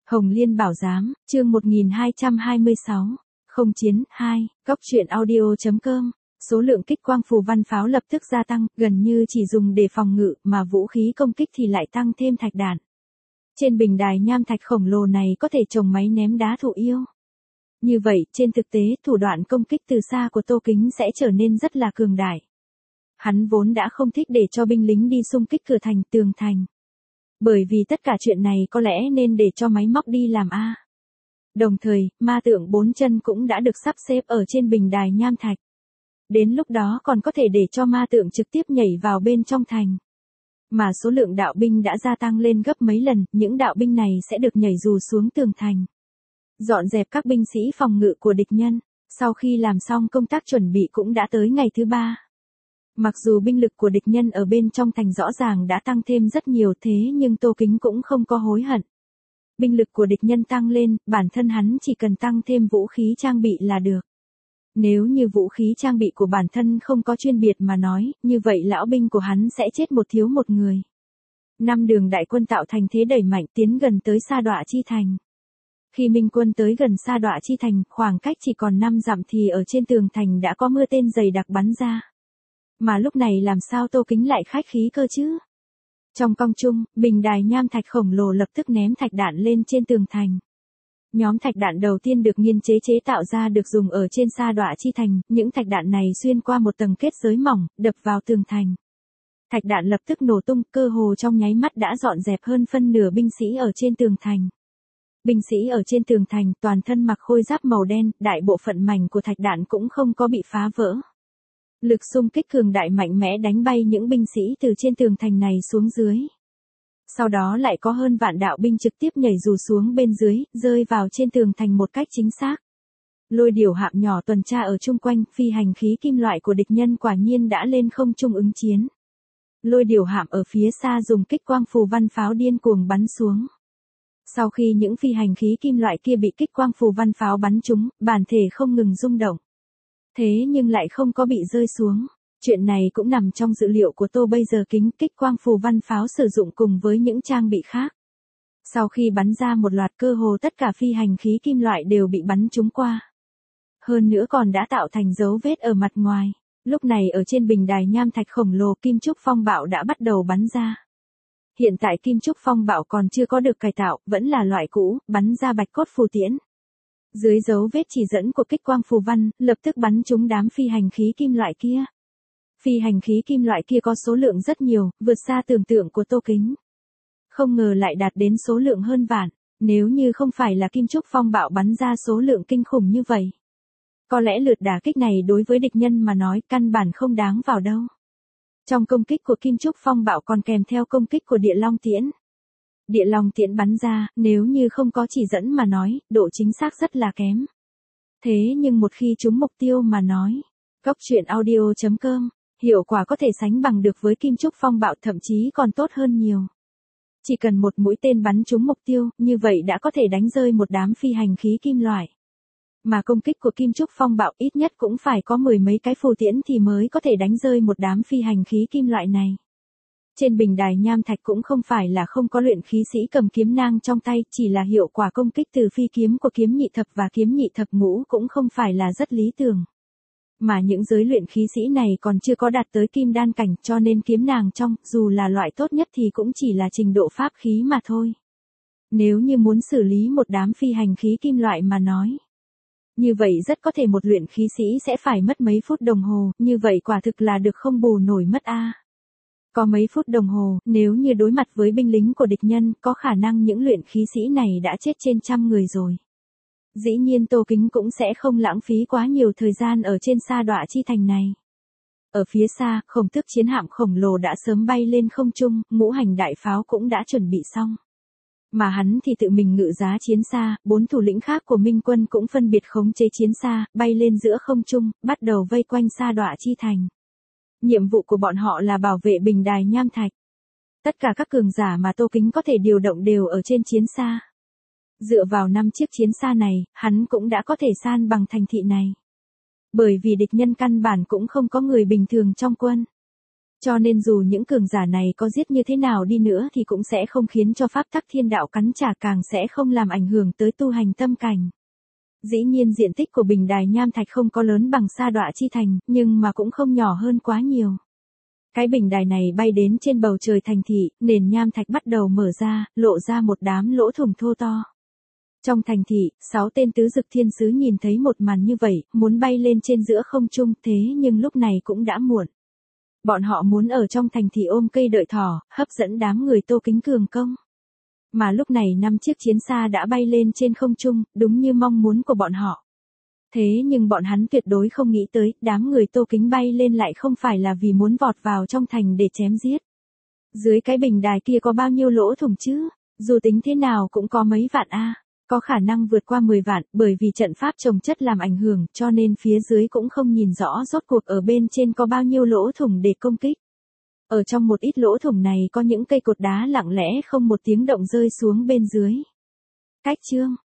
Hồng Liên Bảo Giám, chương 1226, không chiến, 2, góc truyện audio.com. Số lượng kích quang phù văn pháo lập tức gia tăng, gần như chỉ dùng để phòng ngự, mà vũ khí công kích thì lại tăng thêm thạch đạn. Trên bình đài nham thạch khổng lồ này có thể trồng máy ném đá thụ yêu. Như vậy, trên thực tế, thủ đoạn công kích từ xa của Tô Kính sẽ trở nên rất là cường đại. Hắn vốn đã không thích để cho binh lính đi xung kích cửa thành, tường thành. Bởi vì tất cả chuyện này có lẽ nên để cho máy móc đi làm a. Đồng thời, ma tượng 4 chân cũng đã được sắp xếp ở trên bình đài nham thạch. Đến lúc đó còn có thể để cho ma tượng trực tiếp nhảy vào bên trong thành. Mà số lượng đạo binh đã gia tăng lên gấp mấy lần, những đạo binh này sẽ được nhảy dù xuống tường thành. Dọn dẹp các binh sĩ phòng ngự của địch nhân. Sau khi làm xong công tác chuẩn bị cũng đã tới ngày thứ 3. Mặc dù binh lực của địch nhân ở bên trong thành rõ ràng đã tăng thêm rất nhiều thế nhưng Tô Kính cũng không có hối hận. Binh lực của địch nhân tăng lên, bản thân hắn chỉ cần tăng thêm vũ khí trang bị là được. Nếu như vũ khí trang bị của bản thân không có chuyên biệt mà nói, như vậy lão binh của hắn sẽ chết một thiếu một người. 5 đường đại quân tạo thành thế đẩy mạnh tiến gần tới Sa Đọa Chi Thành. Khi Minh quân tới gần Sa Đọa Chi Thành, khoảng cách chỉ còn 5 dặm thì ở trên tường thành đã có mưa tên dày đặc bắn ra. Mà lúc này làm sao Tô Kính lại khách khí cơ chứ? Trong cong trung, bình đài nham thạch khổng lồ lập tức ném thạch đạn lên trên tường thành. Nhóm thạch đạn đầu tiên được nghiên chế tạo ra được dùng ở trên Sa Đọa Chi Thành, những thạch đạn này xuyên qua một tầng kết giới mỏng, đập vào tường thành. Thạch đạn lập tức nổ tung, cơ hồ trong nháy mắt đã dọn dẹp hơn phân nửa binh sĩ ở trên tường thành. Binh sĩ ở trên tường thành toàn thân mặc khôi giáp màu đen, đại bộ phận mảnh của thạch đạn cũng không có bị phá vỡ. Lực xung kích cường đại mạnh mẽ đánh bay những binh sĩ từ trên tường thành này xuống dưới. Sau đó lại có hơn vạn đạo binh trực tiếp nhảy dù xuống bên dưới, rơi vào trên tường thành một cách chính xác. Lôi điểu hạm nhỏ tuần tra ở chung quanh, phi hành khí kim loại của địch nhân quả nhiên đã lên không trung ứng chiến. Lôi điểu hạm ở phía xa dùng kích quang phù văn pháo điên cuồng bắn xuống. Sau khi những phi hành khí kim loại kia bị kích quang phù văn pháo bắn trúng, bản thể không ngừng rung động. Thế nhưng lại không có bị rơi xuống. Chuyện này cũng nằm trong dự liệu của Tô bây giờ kính kích quang phù văn pháo sử dụng cùng với những trang bị khác. Sau khi bắn ra một loạt cơ hồ tất cả phi hành khí kim loại đều bị bắn trúng qua. Hơn nữa còn đã tạo thành dấu vết ở mặt ngoài. Lúc này ở trên bình đài nham thạch khổng lồ kim trúc phong bạo đã bắt đầu bắn ra. Hiện tại kim trúc phong bạo còn chưa có được cải tạo, vẫn là loại cũ, bắn ra bạch cốt phù tiễn. Dưới dấu vết chỉ dẫn của kích quang phù văn, lập tức bắn trúng đám phi hành khí kim loại kia. Phi hành khí kim loại kia có số lượng rất nhiều, vượt xa tưởng tượng của Tô Kính. Không ngờ lại đạt đến số lượng hơn vạn, nếu như không phải là kim trúc phong bạo bắn ra số lượng kinh khủng như vậy. Có lẽ lượt đả kích này đối với địch nhân mà nói căn bản không đáng vào đâu. Trong công kích của kim trúc phong bạo còn kèm theo công kích của địa long tiễn. Địa long tiễn bắn ra, nếu như không có chỉ dẫn mà nói, độ chính xác rất là kém. Thế nhưng một khi trúng mục tiêu mà nói, góc truyện audio.com, hiệu quả có thể sánh bằng được với kim trúc phong bạo, thậm chí còn tốt hơn nhiều. Chỉ cần một mũi tên bắn trúng mục tiêu, như vậy đã có thể đánh rơi một đám phi hành khí kim loại. Mà công kích của kim trúc phong bạo ít nhất cũng phải có 10 mấy cái phù tiễn thì mới có thể đánh rơi một đám phi hành khí kim loại này. Trên bình đài nham thạch cũng không phải là không có luyện khí sĩ cầm kiếm nang trong tay, chỉ là hiệu quả công kích từ phi kiếm của kiếm nhị thập và kiếm nhị thập ngũ cũng không phải là rất lý tưởng. Mà những giới luyện khí sĩ này còn chưa có đạt tới kim đan cảnh, cho nên kiếm nàng trong, dù là loại tốt nhất thì cũng chỉ là trình độ pháp khí mà thôi. Nếu như muốn xử lý một đám phi hành khí kim loại mà nói, như vậy rất có thể một luyện khí sĩ sẽ phải mất mấy phút đồng hồ, như vậy quả thực là được không bù nổi mất a. Có mấy phút đồng hồ, nếu như đối mặt với binh lính của địch nhân, có khả năng những luyện khí sĩ này đã chết trên trăm người rồi. Dĩ nhiên Tô Kính cũng sẽ không lãng phí quá nhiều thời gian ở trên Sa Đọa Chi Thành này. Ở phía xa, khổng tước chiến hạm khổng lồ đã sớm bay lên không trung, ngũ hành đại pháo cũng đã chuẩn bị xong. Mà hắn thì tự mình ngự giá chiến xa, 4 thủ lĩnh khác của Minh quân cũng phân biệt khống chế chiến xa, bay lên giữa không trung, bắt đầu vây quanh Sa Đọa Chi Thành. Nhiệm vụ của bọn họ là bảo vệ bình đài nham thạch. Tất cả các cường giả mà Tô Kính có thể điều động đều ở trên chiến xa. Dựa vào 5 chiếc chiến xa này, hắn cũng đã có thể san bằng thành thị này. Bởi vì địch nhân căn bản cũng không có người bình thường trong quân. Cho nên dù những cường giả này có giết như thế nào đi nữa thì cũng sẽ không khiến cho pháp tắc thiên đạo cắn trả, càng sẽ không làm ảnh hưởng tới tu hành tâm cảnh. Dĩ nhiên diện tích của bình đài nham thạch không có lớn bằng Sa Đọa Chi Thành, nhưng mà cũng không nhỏ hơn quá nhiều. Cái bình đài này bay đến trên bầu trời thành thị, nền nham thạch bắt đầu mở ra, lộ ra một đám lỗ thủng thô to. Trong thành thị, 6 tên tứ dực thiên sứ nhìn thấy một màn như vậy, muốn bay lên trên giữa không trung, thế nhưng lúc này cũng đã muộn. Bọn họ muốn ở trong thành thị ôm cây đợi thỏ, hấp dẫn đám người Tô Kính cường công. Mà lúc này 5 chiếc chiến xa đã bay lên trên không trung, đúng như mong muốn của bọn họ. Thế nhưng bọn hắn tuyệt đối không nghĩ tới, đám người Tô Kính bay lên lại không phải là vì muốn vọt vào trong thành để chém giết. Dưới cái bình đài kia có bao nhiêu lỗ thủng chứ? Dù tính thế nào cũng có mấy vạn a, có khả năng vượt qua 10 vạn, bởi vì trận pháp chồng chất làm ảnh hưởng, cho nên phía dưới cũng không nhìn rõ rốt cuộc ở bên trên có bao nhiêu lỗ thủng để công kích. Ở trong một ít lỗ thủng này có những cây cột đá lặng lẽ không một tiếng động rơi xuống bên dưới. Cách chương